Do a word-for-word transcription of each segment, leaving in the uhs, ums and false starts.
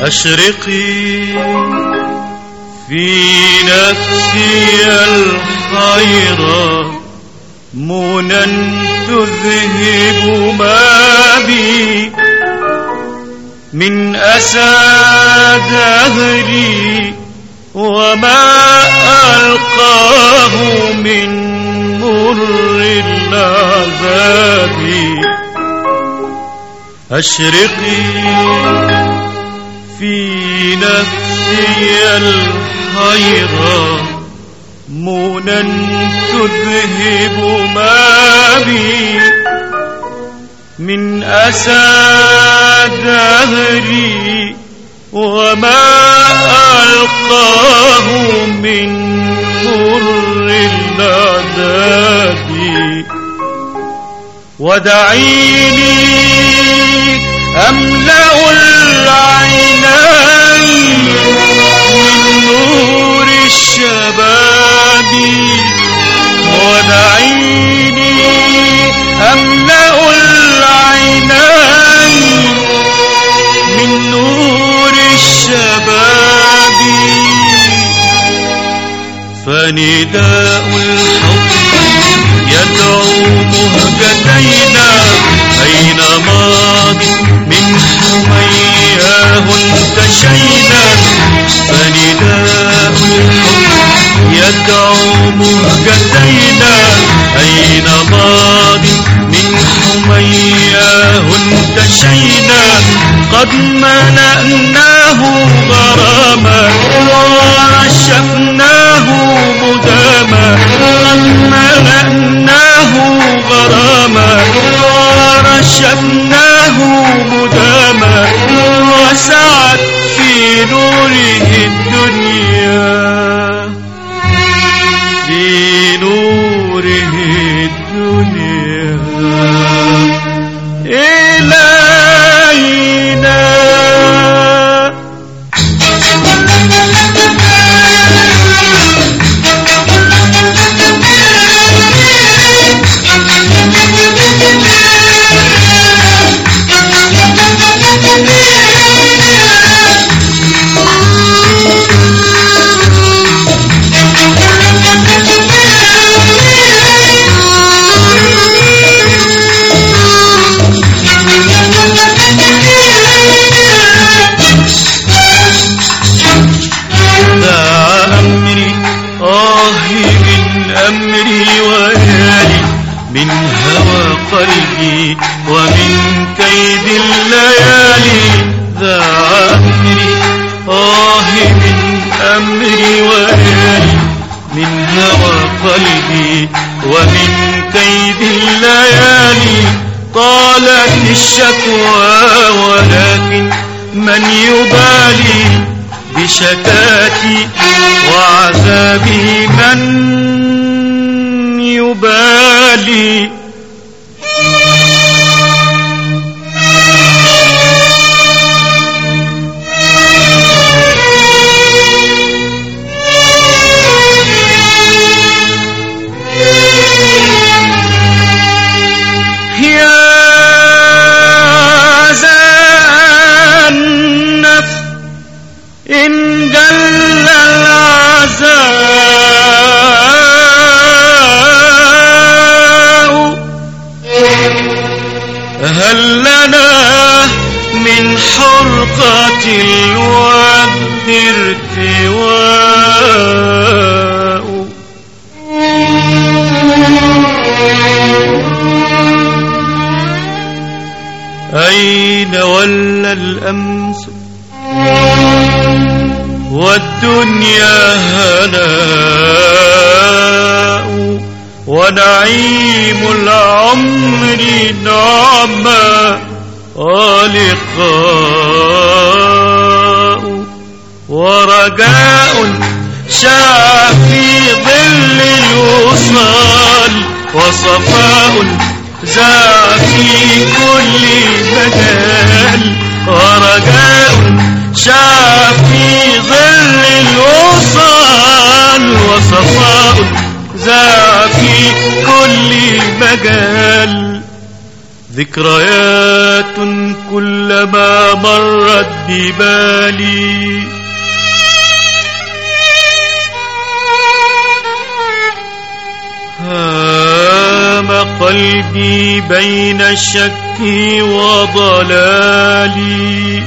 أشرقي في نفسي الحيرة منى تذهب ما بي من أسى دهري وما ألقاه من مر العذاب. أشرقي في نفسي الحيرة منى تذهب ما بي من أسى دهري وما ألقاه من مر العذاب. ودعيني أملأ العينين من نور الشباب. ودعيني أملأ العينين من نور الشباب. فنداء الحب يدعو مهجتينا أين ماضي من حمياه انتشينا. فنداء الحب يدعو مهجتينا أين ماضي من حمياه انتشينا. قد ملأناه غراما ورشفناه مداما. قد ملأناه غراما ورشفناه مداما. وسعت في نوره الدنيا في نوره الدنيا إلينا. أمري ويالي من هوى قلبي ومن كيد الليالي. ذا أمري آه من أمري ويالي من هوى قلبي ومن كيد الليالي. طالت الشكوى ولكن من يبالي بشكاتي وعذابي من يبالي. يا ذا النفس إن جل العزاء هل لنا من حرقة الود ارتواء. أين ولى الأمس والدنيا هناء ونعيم العمر نعمة ولقاء ورجاء شاع في ظل الوصال وصفاء زاع في كل مجال. ورجاء شاع في ظل الوصال وصفاء زاع في كل مجال. ذكريات كلما مرت ببالي هام قلبي بين الشك وضلالي.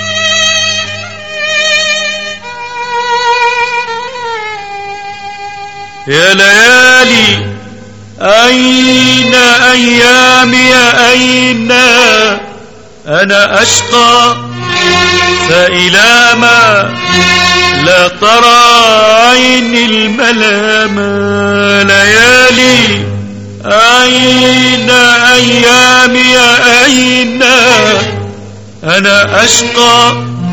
يا ليالي أين أيامي أين أنا أشقى فإلى ما لا ترى عيني الملامة. ليالي أين أيامي أين أنا أشقى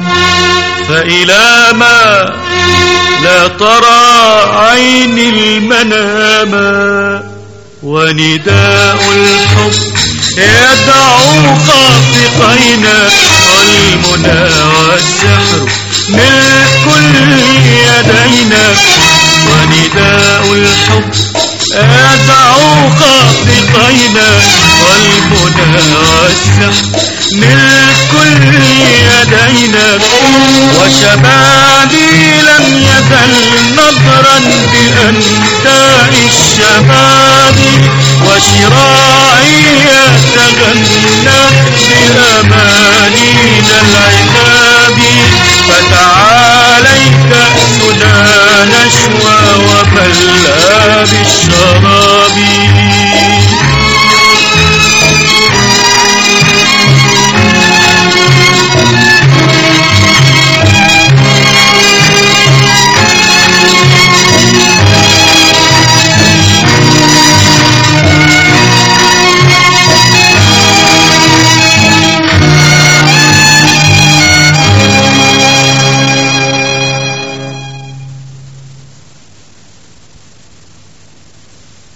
فإلى ما لا ترى عيني المنامة. ونداء الحب يدعو خاطقين والمنى والسحر ملك يدينا. ونداء الحب يدعو خاطقين والمنى والسحر ملك يدينا. وشبابي لم يزل نظرا بأنداء الشباب وشراء